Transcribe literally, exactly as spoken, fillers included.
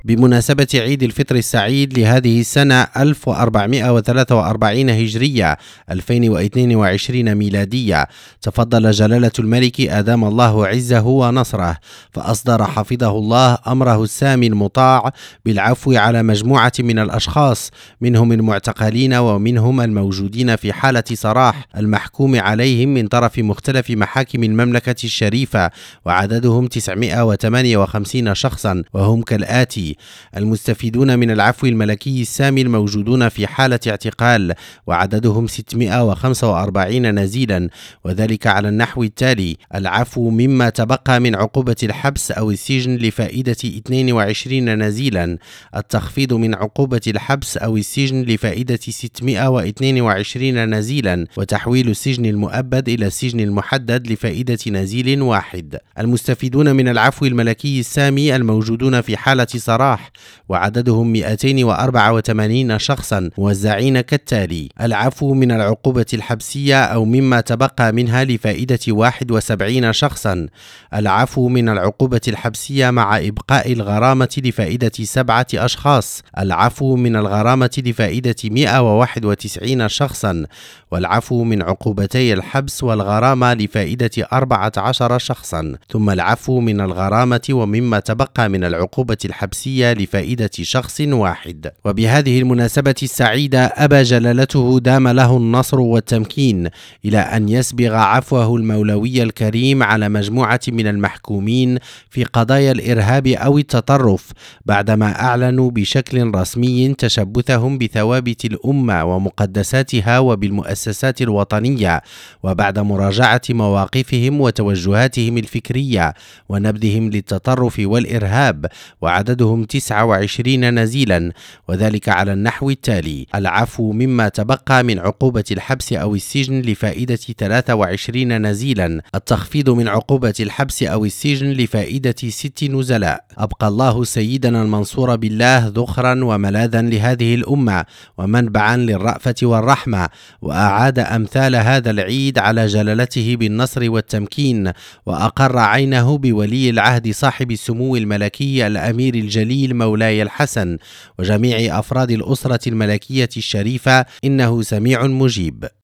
بمناسبة عيد الفطر السعيد لهذه السنة ألف وأربعمائة وثلاثة وأربعين هجرية ألفين واثنين وعشرين ميلادية، تفضل جلالة الملك أدام الله عزه ونصره، فأصدر حفظه الله أمره السامي المطاع بالعفو على مجموعة من الأشخاص، منهم المعتقلين ومنهم الموجودين في حالة سراح المحكوم عليهم من طرف مختلف محاكم المملكة الشريفة، وعددهم تسعمائة وثمانية وخمسين شخصا، وهم كالآتي: المستفيدون من العفو الملكي السامي الموجودون في حالة اعتقال، وعددهم ستمائة وخمسة وأربعين نزيلا، وذلك على النحو التالي: العفو مما تبقى من عقوبة الحبس أو السجن لفائدة اثنين وعشرين نزيلا، التخفيض من عقوبة الحبس أو السجن لفائدة ستمائة واثنين وعشرين نزيلا، وتحويل السجن المؤبد إلى السجن المحدد لفائدة نزيل واحد. المستفيدون من العفو الملكي السامي الموجودون في حالة سراح، وعددهم مئتين وأربعة وثمانين شخصا، موزعين كالتالي: العفو من العقوبة الحبسية أو مما تبقى منها لفائدة واحد وسبعين شخصا، العفو من العقوبة الحبسية مع إبقاء الغرامة لفائدة سبعة أشخاص، العفو من الغرامة لفائدة مئة وواحد وتسعين شخصا، والعفو من عقوبتي الحبس والغرامة لفائدة أربعة عشر شخصا، ثم العفو من الغرامة ومما تبقى من العقوبة الحبسية لفائدة شخص واحد. وبهذه المناسبة السعيدة أبى جلالته دام له النصر والتمكين إلى أن يسبغ عفوه المولوي الكريم على مجموعة من المحكومين في قضايا الإرهاب أو التطرف، بعدما أعلنوا بشكل رسمي تشبثهم بثوابت الأمة ومقدساتها وبالمؤسسات الوطنية، وبعد مراجعة مواقفهم وتوجهاتهم الفكرية ونبذهم للتطرف والإرهاب، وعددهم تسعة وعشرين نزيلا، وذلك على النحو التالي: العفو مما تبقى من عقوبة الحبس أو السجن لفائدة ثلاثة وعشرين نزيلا، التخفيض من عقوبة الحبس أو السجن لفائدة ست نزلاء. أبقى الله سيدنا المنصور بالله ذخرا وملاذا لهذه الأمة ومنبعا للرأفة والرحمة، وأعاد أمثال هذا العيد على جلالته بالنصر والتمكين، وأقر عينه بولي العهد صاحب السمو الملكي الأمير الجليل مولاي الحسن وجميع أفراد الأسرة الملكية الشريفة، إنه سميع مجيب.